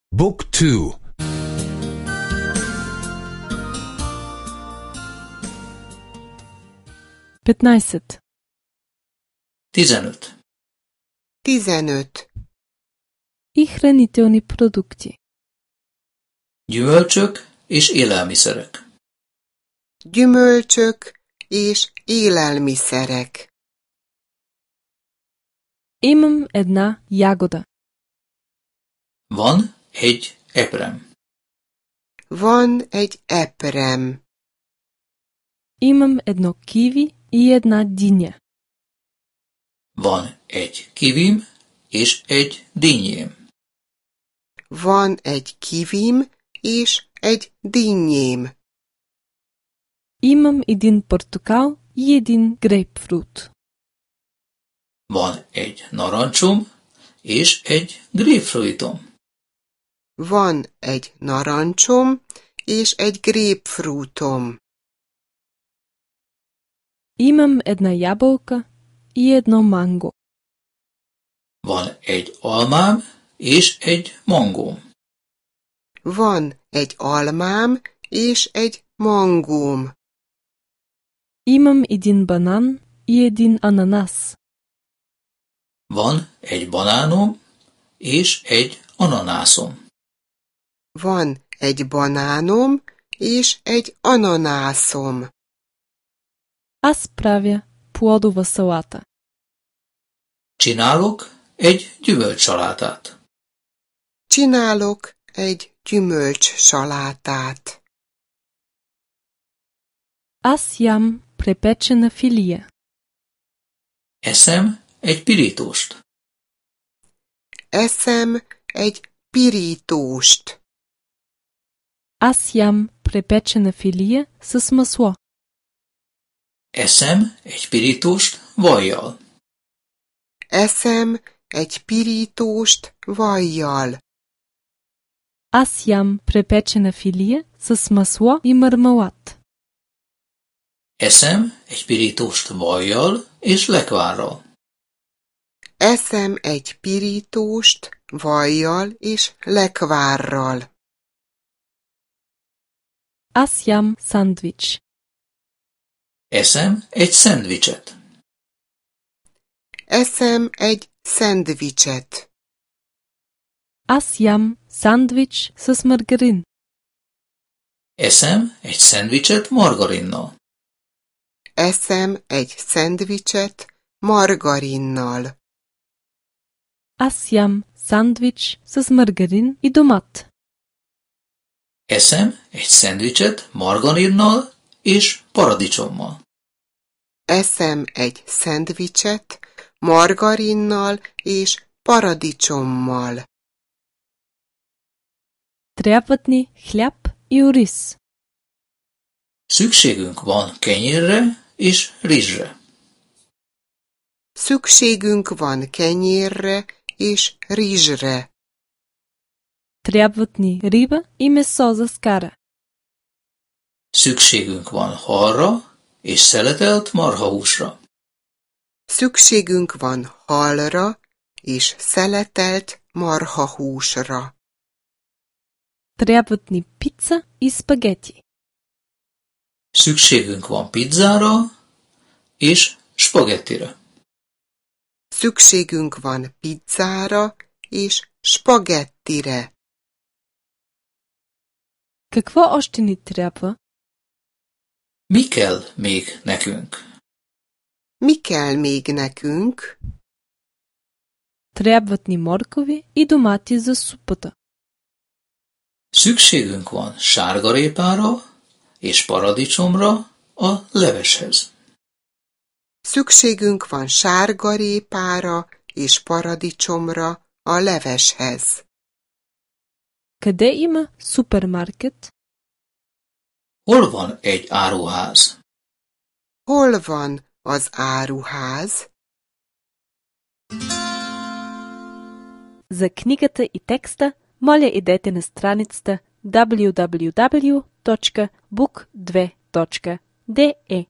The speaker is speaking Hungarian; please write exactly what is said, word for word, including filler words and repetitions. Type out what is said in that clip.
Book two. петнайсет. Tizenöt. Tizenöt. И хранителни продукти. Gyümölcsök és élelmiszerek. Gyümölcsök és élelmiszerek. Имам една ягода. Van egy eprem. Van egy eprem. Имам едно киви и една диня. Van egy kivim és egy dinnyém. Van egy kivim és egy dinnyém. Имам един портокал и един грейпфрут. Van egy narancsom és egy grapefruitom. Van egy narancsom és egy grapefrutom. Имам една ябълка и едно манго. Van egy almám és egy mangóm. Van egy almám és egy mangóm. Имам един банан и един ананас. Van egy banánom és egy ananászom. Van egy banánom és egy ananászom. Аз правя плодова салата. Csinálok egy gyümölcssalátát. Csinálok egy gyümölcssalátát. Аз ям препечена филия. Eszem egy pirítóst. Eszem egy pirítóst. Аз ям препечена филия с масло. Eszem egy pirítóst vajjal. Eszem egy pirítóst vajjal. Аз ям препечена филия с масло и мармелад. Eszem egy pirítóst vajjal és lekvárral. Eszem egy pirítóst vajjal és lekvárral. Аз ям сандвич. Eszem egy szendvicset. Eszem egy szendvicset. Аз ям сандвич с маргарин. Eszem egy szendvicset margarinnal. Eszem egy szendvicset margarinnal. Аз ям сандвич с маргарин и домат. Eszem egy szendvicset margarinnal és paradicsommal. Eszem egy szendvicset margarinnal és paradicsommal. Трябват ни хляб и ориз. Szükségünk van kenyérre és rizsre. Szükségünk van kenyérre és rizsre. Трябват ни риба и месо за скара. Szükségünk van halra és szeletelt marhahúsra. Szükségünk van halra és szeletelt marhahúsra. Трябват ни пица и спагети. Szükségünk van pizzára és spagettire. Szükségünk van pizzára és spagettire. Какво още ни трябва? Mi kell még nekünk? Mi kell még nekünk? Трябват ни моркови и домати за супата. Szükségünk van sárgarépára és paradicsomra a leveshez. Szükségünk van sárgarépára és paradicsomra a leveshez. Къде има супермаркет? Hol van egy áruház? Hol van az áruház? За книгата и текста, моля идете на страницата дабл ю дабл ю дабл ю точка бук две точка де